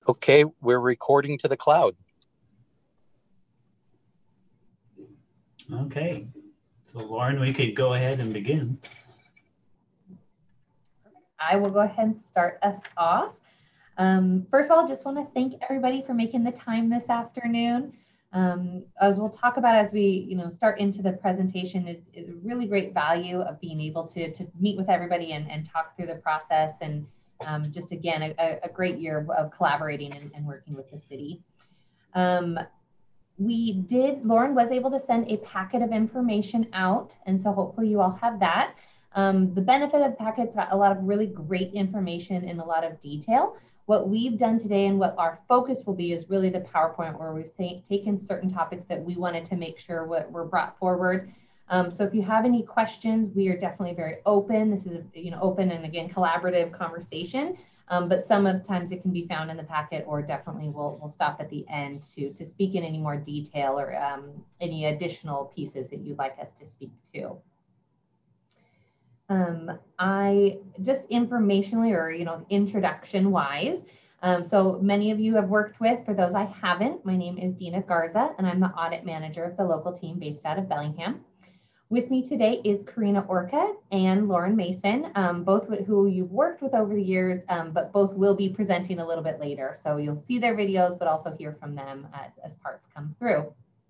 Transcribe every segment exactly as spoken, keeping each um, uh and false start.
Okay, we're recording to the cloud. Okay, so Lauren, we could go ahead and begin. I will go ahead and start us off. Um, first of all, just want to thank everybody for making the time this afternoon. Um, as we'll talk about as we you know, start into the presentation, is, is a really great value of being able to, to meet with everybody and, and talk through the process. And um, just again, a, a great year of collaborating and, and working with the city. Um, we did, Lauren was able to send a packet of information out, and so hopefully you all have that. Um, the benefit of the packet's got a lot of really great information in a lot of detail. What we've done today and what our focus will be is really the PowerPoint, where we've say, taken certain topics that we wanted to make sure what were brought forward. Um, so if you have any questions, we are definitely very open. This is a you know open and again collaborative conversation. Um, but sometimes it can be found in the packet, or definitely we'll, we'll stop at the end to, to speak in any more detail or um, any additional pieces that you'd like us to speak to. Um, I just informationally or, you know, introduction wise. Um, so many of you have worked with, for those I haven't, my name is Dina Garza, and I'm the audit manager of the local team based out of Bellingham. With me today is Karina Orca and Lauren Mason, um, both who you've worked with over the years, um, but both will be presenting a little bit later. So you'll see their videos, but also hear from them uh, as parts come through.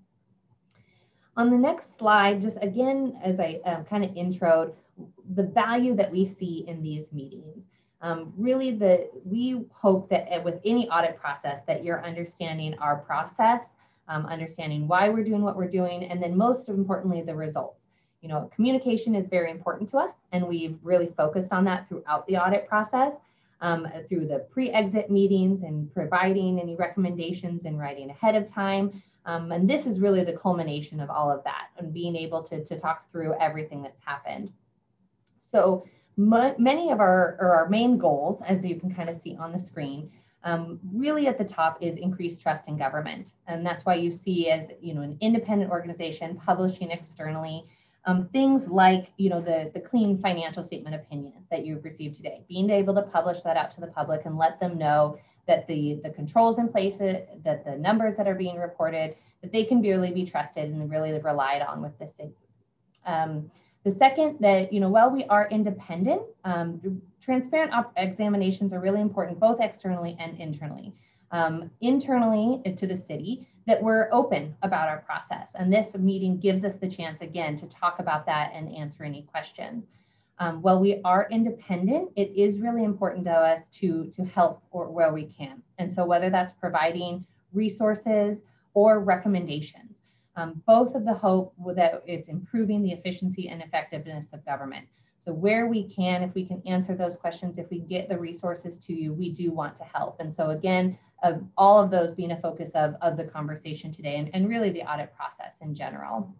On the next slide, just again, as I um, kind of introed, the value that we see in these meetings. Um, really, the we hope that with any audit process that you're understanding our process, um, understanding why we're doing what we're doing, and then most importantly, the results. You know, communication is very important to us, and we've really focused on that throughout the audit process, um, through the pre-exit meetings and providing any recommendations and writing ahead of time. Um, and this is really the culmination of all of that and being able to, to talk through everything that's happened. So many of our, or our main goals, as you can kind of see on the screen, um, really at the top is increased trust in government. And that's why you see as, you know, an independent organization publishing externally, Um, things like, you know, the, the clean financial statement opinion that you've received today, being able to publish that out to the public and let them know that the, the controls in place, that the numbers that are being reported, that they can really be trusted and really relied on with the city. Um, the second, that, you know, while we are independent, um, transparent examinations are really important, both externally and internally. Um, internally to the city, that we're open about our process. And this meeting gives us the chance again to talk about that and answer any questions. Um, while we are independent, it is really important to us to, to help or where we can. And so whether that's providing resources or recommendations, um, both of the hope that it's improving the efficiency and effectiveness of government. So where we can, if we can answer those questions, if we get the resources to you, we do want to help. And so again, of all of those being a focus of, of the conversation today and, and really the audit process in general.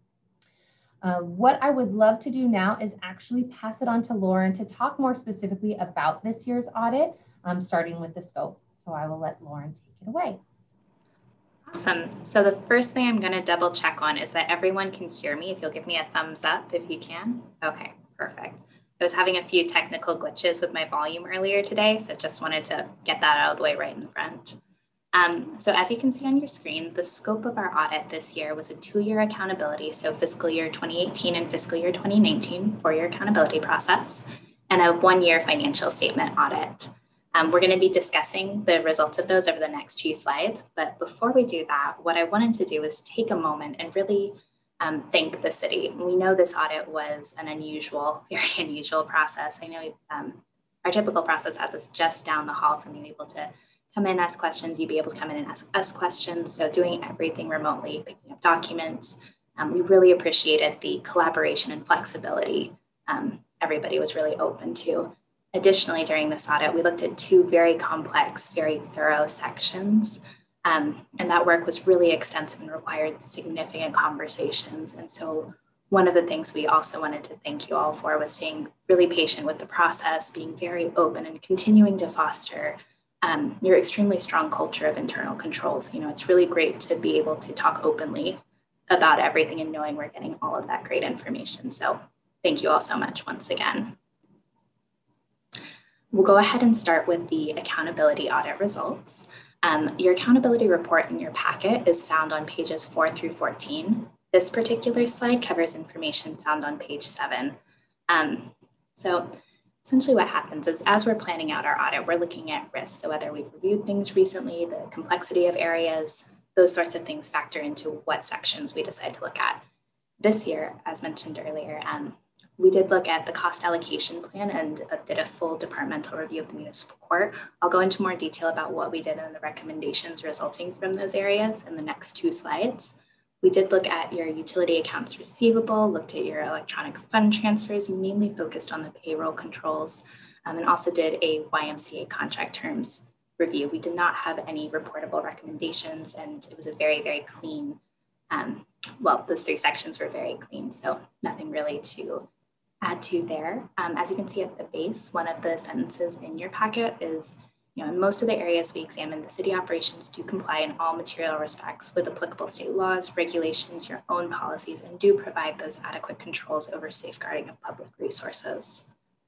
Uh, what I would love to do now is actually pass it on to Lauren to talk more specifically about this year's audit, um, starting with the scope. So I will let Lauren take it away. Awesome. So the first thing I'm going to double check on is that everyone can hear me. If you'll give me a thumbs up if you can. Okay, perfect. I was having a few technical glitches with my volume earlier today, so just wanted to get that out of the way right in the front. Um, so as you can see on your screen, the scope of our audit this year was a two-year accountability, so fiscal year twenty eighteen and fiscal year twenty nineteen, four-year accountability process, and a one-year financial statement audit. Um, we're going to be discussing the results of those over the next few slides, but before we do that, what I wanted to do is take a moment and really Um, thank the city. We know this audit was an unusual, very unusual process. I know um, our typical process has us just down the hall from being able to come in, ask questions, you'd be able to come in and ask us questions. So doing everything remotely, picking up documents, um, we really appreciated the collaboration and flexibility um, everybody was really open to. Additionally, during this audit, we looked at two very complex, very thorough sections. Um, and that work was really extensive and required significant conversations. And so one of the things we also wanted to thank you all for was staying really patient with the process, being very open and continuing to foster um, your extremely strong culture of internal controls. You know, it's really great to be able to talk openly about everything and knowing we're getting all of that great information. So thank you all so much once again. we'll go ahead and start with the accountability audit results. Um, your accountability report in your packet is found on pages four through fourteen. This particular slide covers information found on page seven. Um, so essentially what happens is as we're planning out our audit, we're looking at risks. So whether we've reviewed things recently, the complexity of areas, those sorts of things factor into what sections we decide to look at. This year, as mentioned earlier, um, we did look at the cost allocation plan and uh, did a full departmental review of the municipal court. I'll go into more detail about what we did and the recommendations resulting from those areas in the next two slides. We did look at your utility accounts receivable, looked at your electronic fund transfers, mainly focused on the payroll controls, um, and also did a Y M C A contract terms review. We did not have any reportable recommendations, and it was a very, very clean, um, well, those three sections were very clean, so nothing really to add to there. Um, as you can see at the base, one of the sentences in your packet is, you know, in most of the areas we examined, the city operations do comply in all material respects with applicable state laws, regulations, your own policies, and do provide those adequate controls over safeguarding of public resources.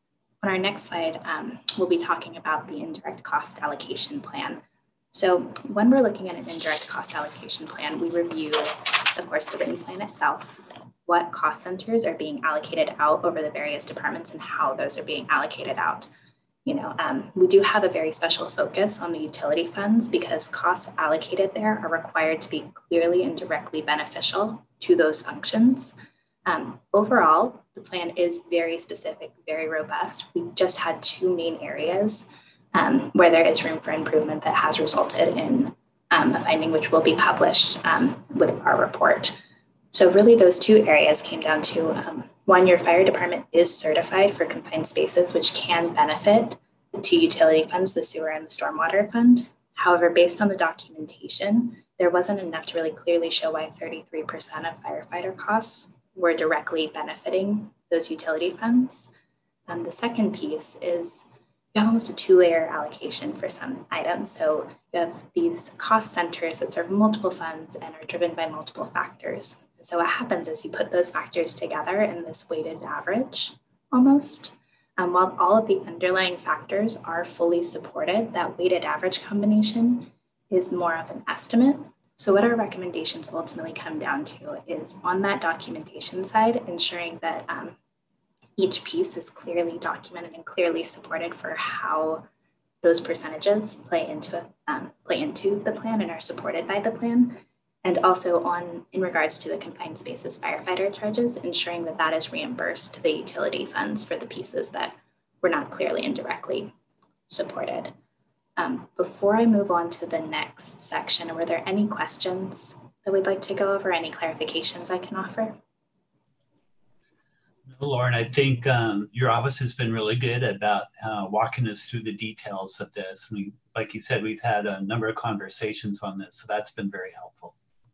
On our next slide, um, we'll be talking about the indirect cost allocation plan. So when we're looking at an indirect cost allocation plan, we review, of course, the written plan itself, what cost centers are being allocated out over the various departments and how those are being allocated out. You know, um, we do have a very special focus on the utility funds because costs allocated there are required to be clearly and directly beneficial to those functions. Um, overall, the plan is very specific, very robust. We just had two main areas um, where there is room for improvement that has resulted in um, a finding which will be published um, with our report. So really those two areas came down to, um, one, your fire department is certified for confined spaces, which can benefit the two utility funds, the sewer and the stormwater fund. However, based on the documentation, there wasn't enough to really clearly show why thirty-three percent of firefighter costs were directly benefiting those utility funds. Um, the second piece is you have almost a two-layer allocation for some items. So you have these cost centers that serve multiple funds and are driven by multiple factors. So what happens is you put those factors together in this weighted average almost. Um, while all of the underlying factors are fully supported, that weighted average combination is more of an estimate. So what our recommendations ultimately come down to is on that documentation side, ensuring that um, each piece is clearly documented and clearly supported for how those percentages play into, um, play into the plan and are supported by the plan. And also on, in regards to the confined spaces firefighter charges, ensuring that that is reimbursed to the utility funds for the pieces that were not clearly and directly supported. Um, before I move on to the next section, were there any questions that we'd like to go over, any clarifications I can offer? No, Lauren, I think um, your office has been really good about uh, walking us through the details of this. We, like you said, we've had a number of conversations on this, so that's been very helpful.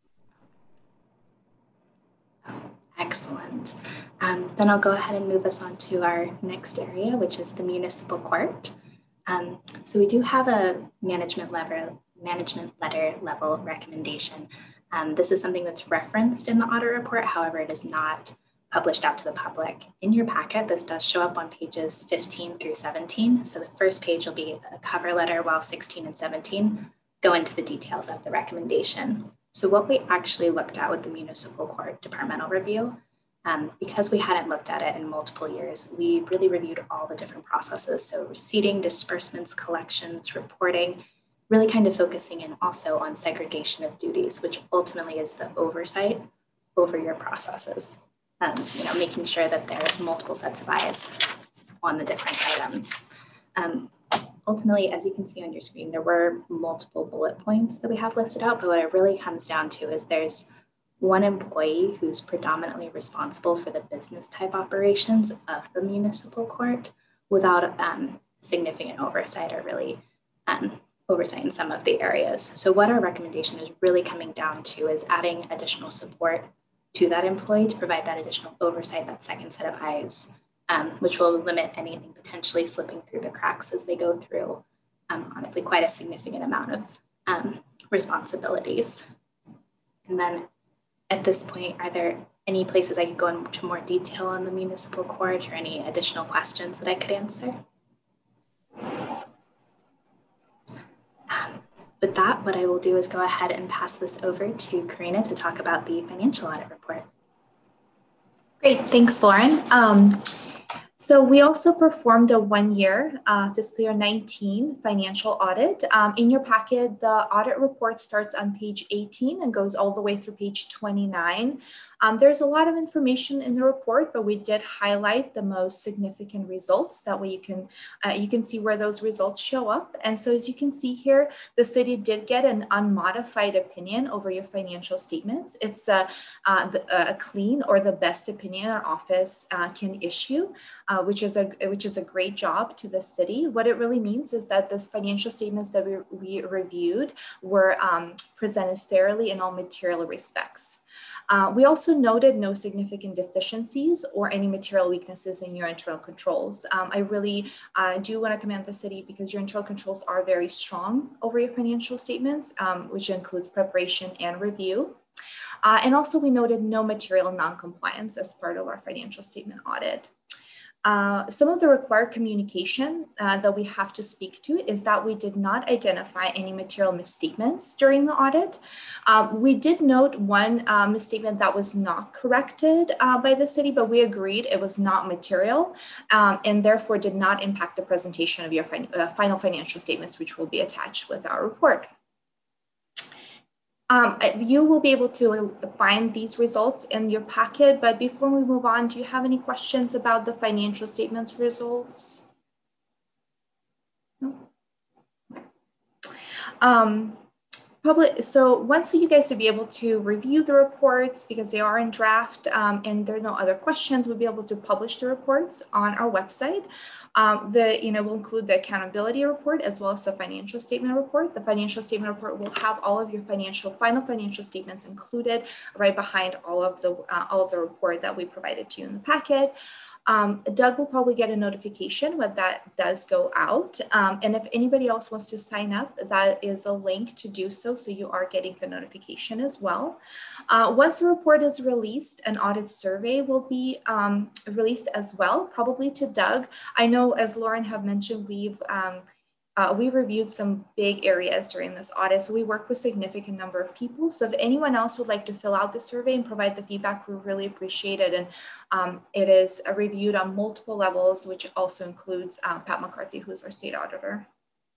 Excellent. Um, then I'll go ahead and move us on to our next area, which is the municipal court. Um, so we do have a management level, management letter level recommendation. Um, this is something that's referenced in the audit report. However, it is not published out to the public. In your packet, this does show up on pages fifteen through seventeen. So the first page will be a cover letter, while sixteen and seventeen go into the details of the recommendation. So what we actually looked at with the municipal court departmental review, um, because we hadn't looked at it in multiple years, we really reviewed all the different processes. So receipting, disbursements, collections, reporting, really kind of focusing in also on segregation of duties, which ultimately is the oversight over your processes. Um, you know, making sure that there's multiple sets of eyes on the different items. Um, ultimately, as you can see on your screen, there were multiple bullet points that we have listed out, but what it really comes down to is there's one employee who's predominantly responsible for the business type operations of the municipal court without um, significant oversight or really um, oversight in some of the areas. So what our recommendation is really coming down to is adding additional support to that employee to provide that additional oversight, that second set of eyes, um, which will limit anything potentially slipping through the cracks as they go through, um, honestly, quite a significant amount of um, responsibilities. And then at this point, are there any places I could go into more detail on the municipal court or any additional questions that I could answer? With that, what I will do is go ahead and pass this over to Karina to talk about the financial audit report. Great, thanks, Lauren. Um, so we also performed a one-year uh, fiscal year nineteen financial audit. Um, in your packet, the audit report starts on page eighteen and goes all the way through page twenty-nine. Um, there's a lot of information in the report, but we did highlight the most significant results. That way you can, uh, you can see where those results show up. And so as you can see here, the city did get an unmodified opinion over your financial statements. It's a, uh, the, a clean or the best opinion our office uh, can issue, uh, which is a which is a great job to the city. What it really means is that those financial statements that we, we reviewed were um, presented fairly in all material respects. Uh, we also noted no significant deficiencies or any material weaknesses in your internal controls. Um, I really uh, do want to commend the city because your internal controls are very strong over your financial statements, um, which includes preparation and review. Uh, and also we noted no material non-compliance as part of our financial statement audit. Uh, some of the required communication uh, that we have to speak to is that we did not identify any material misstatements during the audit. Um, we did note one uh, misstatement that was not corrected uh, by the city, but we agreed it was not material um, and therefore did not impact the presentation of your fin uh, final financial statements, which will be attached with our report. Um, you will be able to find these results in your packet, but before we move on, do you have any questions about the financial statements results? No? Um, Public, so once you guys will be able to review the reports because they are in draft um, and there are no other questions, we'll be able to publish the reports on our website. Um, the, you know, will include the accountability report as well as the financial statement report. The financial statement report will have all of your financial, final financial statements included right behind all of the, uh, all of the report that we provided to you in the packet. Um, Doug will probably get a notification when that does go out. Um, and if anybody else wants to sign up, that is a link to do so. So you are getting the notification as well. Uh, once the report is released, an audit survey will be um, released as well, probably to Doug. I know, as Lauren have mentioned, we've um, Uh, we reviewed some big areas during this audit, so we work with a significant number of people. So if anyone else would like to fill out the survey and provide the feedback, we really appreciate it. And um, it is uh, reviewed on multiple levels, which also includes um, Pat McCarthy, who's our state auditor.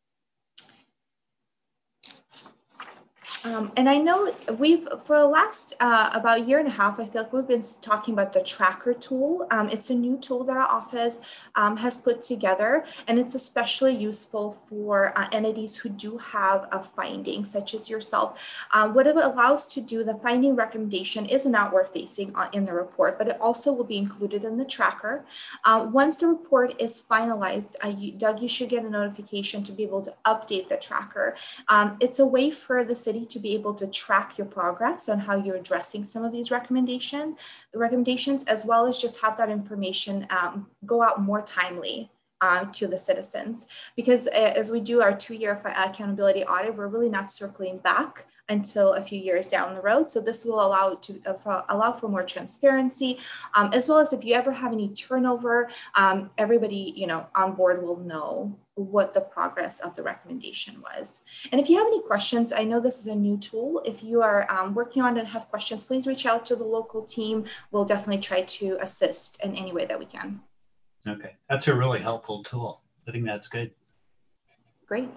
Um, and I know we've, for the last uh, about a year and a half, I feel like we've been talking about the tracker tool. Um, it's a new tool that our office um, has put together, and it's especially useful for uh, entities who do have a finding, such as yourself. Um, what it allows to do, the finding recommendation is an outward facing uh, in the report, but it also will be included in the tracker. Uh, once the report is finalized, uh, you, Doug, you should get a notification to be able to update the tracker. Um, it's a way for the city to be able to track your progress on how you're addressing some of these recommendation, recommendations, as well as just have that information um, go out more timely uh, to the citizens. Because uh, as we do our two-year accountability audit, we're really not circling back until a few years down the road. So this will allow to uh, for, allow for more transparency, um, as well as if you ever have any turnover, um, everybody you know on board will know what the progress of the recommendation was. And if you have any questions, I know this is a new tool. If you are um, working on it and have questions, please reach out to the local team. We'll definitely try to assist in any way that we can. Okay, that's a really helpful tool. I think that's good. Great.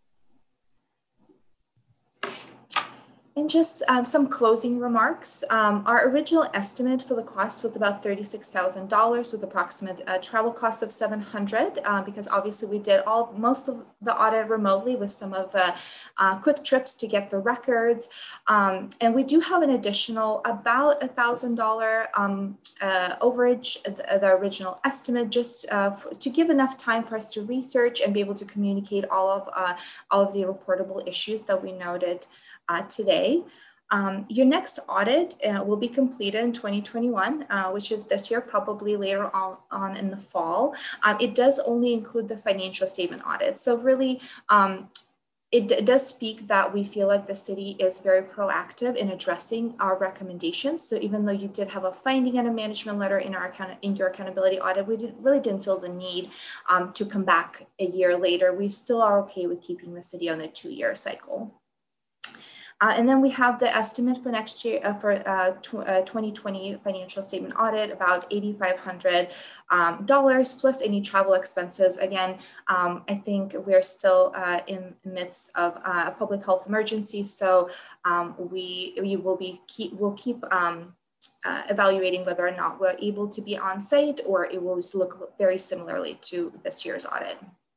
And just um, some closing remarks. Um, our original estimate for the cost was about thirty-six thousand dollars with approximate uh, travel costs of seven hundred dollars uh, because obviously we did all most of the audit remotely with some of the uh, quick trips to get the records. Um, and we do have an additional about one thousand dollars um, uh, overage, the, the original estimate, just uh, to give enough time for us to research and be able to communicate all of, uh, all of the reportable issues that we noted Uh, today. Um, your next audit uh, will be completed in twenty twenty-one, uh, which is this year, probably later on, on in the fall. Um, it does only include the financial statement audit. So really, um, it, it does speak that we feel like the city is very proactive in addressing our recommendations. So even though you did have a finding and a management letter in our account, in your accountability audit, we did, really didn't feel the need um, to come back a year later. We still are okay with keeping the city on a two-year cycle. Uh, and then we have the estimate for next year uh, for uh, tw uh, twenty twenty financial statement audit, about eight thousand five hundred dollars um, plus any travel expenses. Again, um, I think we're still uh, in the midst of uh, a public health emergency, so um, we we will be keep we'll keep um, uh, evaluating whether or not we're able to be on site, or it will look very similarly to this year's audit.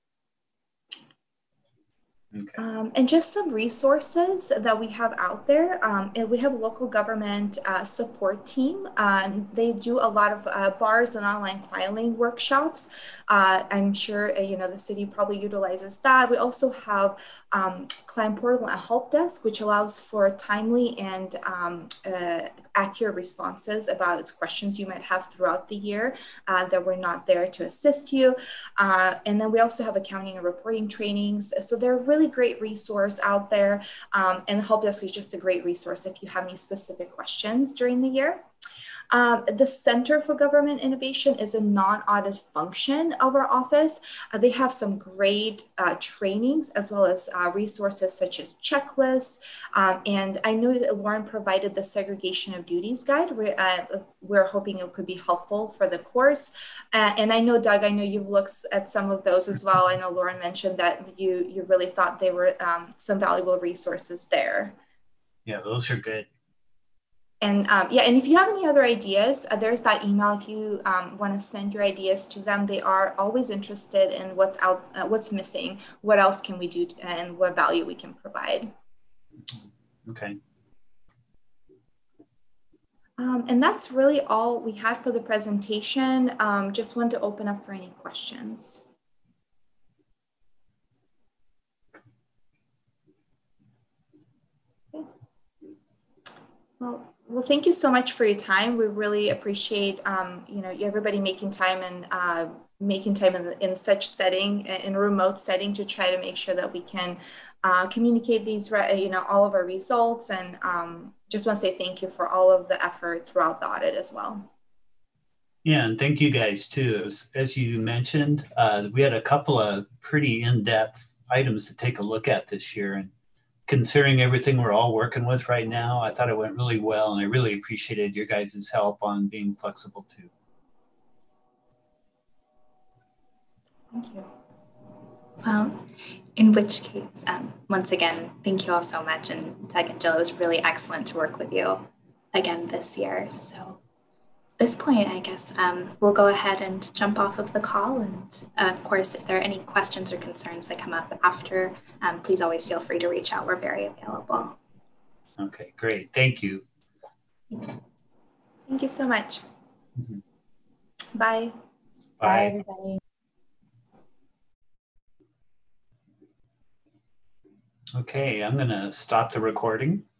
Okay. Um, and just some resources that we have out there. Um, and we have a local government uh, support team. Um, they do a lot of uh, bars and online filing workshops. Uh, I'm sure, uh, you know, the city probably utilizes that. We also have um, Client Portal and Help Desk, which allows for timely and um, uh, accurate responses about questions you might have throughout the year uh, that we're not there to assist you. Uh, and then we also have accounting and reporting trainings. So they're really great resource out there. Um, and the Help Desk is just a great resource if you have any specific questions during the year. Um, the Center for Government Innovation is a non-audit function of our office. Uh, they have some great uh, trainings as well as uh, resources such as checklists. Um, and I know that Lauren provided the segregation of duties guide. We're, uh, we're hoping it could be helpful for the course. Uh, and I know, Doug, I know you've looked at some of those as well. I know Lauren mentioned that you, you really thought they were um, some valuable resources there. Yeah, those are good. And um, yeah, and if you have any other ideas, uh, there's that email. If you um, want to send your ideas to them, they are always interested in what's out, uh, what's missing, what else can we do, and what value we can provide. Okay. Um, and that's really all we had for the presentation. Um, just wanted to open up for any questions. Okay. Well. Well, thank you so much for your time. We really appreciate, um, you know, everybody making time and uh, making time in, in such setting, in a remote setting, to try to make sure that we can uh, communicate these, you know, all of our results. And um, just want to say thank you for all of the effort throughout the audit as well. Yeah, and thank you guys too. As, as you mentioned, uh, we had a couple of pretty in-depth items to take a look at this year. And considering everything we're all working with right now, I thought it went really well, and I really appreciated your guys' help on being flexible too. Thank you. Well, in which case, um, once again, thank you all so much. And Doug and Jill, it was really excellent to work with you again this year. So at this point, I guess um, we'll go ahead and jump off of the call. And uh, of course, if there are any questions or concerns that come up after, um, please always feel free to reach out. We're very available. Okay, great. Thank you. Thank you so much. Mm-hmm. Bye. Bye. Bye, everybody. Okay, I'm going to stop the recording.